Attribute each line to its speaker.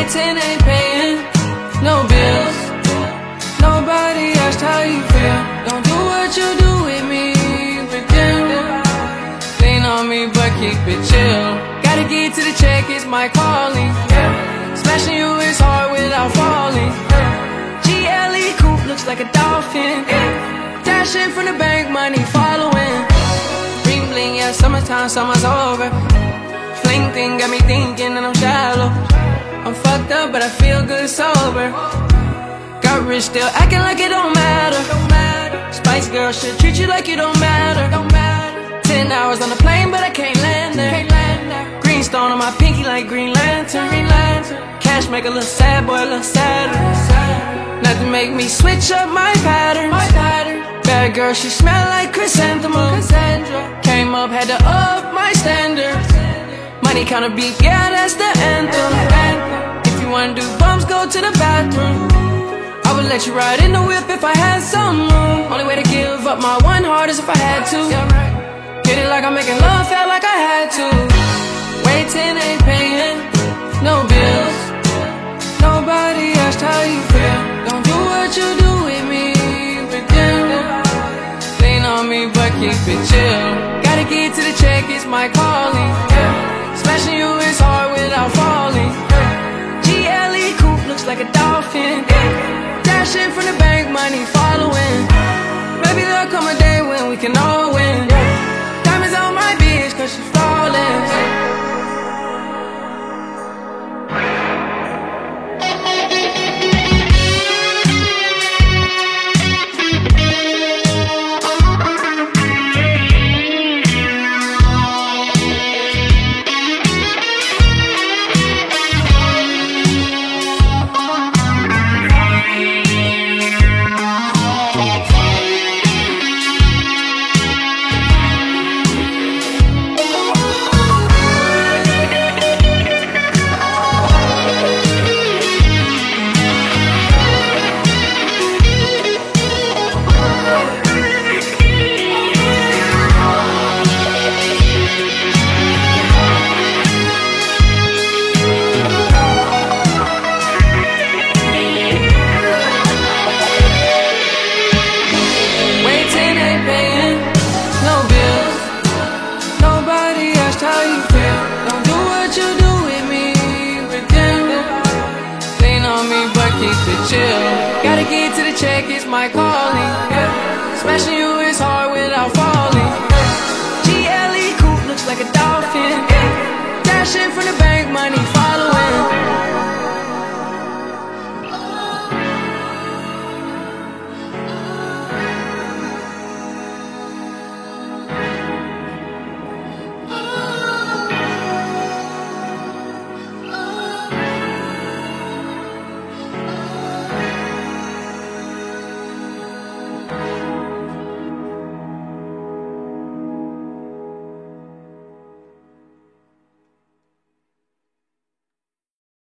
Speaker 1: Waiting ain't paying no bills. Nobody asked how you feel. Don't do what you do with me, pretend. Lean on me but keep it chill. Gotta get to the check, it's my calling. Smashing you is hard without falling. GLE coupe looks like a dolphin. Dashing from the bank, money following. Bling bling, yeah, summertime, summer's over. Fling thing got me thinking that I'm shallow. I'm fucked up, but I feel good sober. Got rich, still acting like it don't matter. Spice Girl should treat you like you don't matter. 10 hours on the plane, but I can't land there. Green stone on my pinky like Green Lantern. Cash make a little sad boy a little sadder. Nothing make me switch up my pattern. Bad girl, she smell like chrysanthemum. Came up, had to up my standards. Money kinda beat, yeah, that's the anthem. If you wanna do bumps, go to the bathroom. I would let you ride in the whip if I had some room. Only way to give up my one heart is if I had to. Get it like I'm making love, felt like I had to. Waiting ain't paying no bills. Nobody asked how you feel. Don't do what you do with me, pretend. Lean on me but keep it chill. Gotta get to the check, it's my calling. Smashing you is hard without falling. GLE coupe looks like a dolphin. Dashing from the bank, money following. Maybe there'll come a day when we can all win. Diamonds on my bitch cause she's flawless. Gotta get to the check, it's my calling. Smashing you is hard without falling. GLE coupe looks like a dolphin. Dashing from the bank, money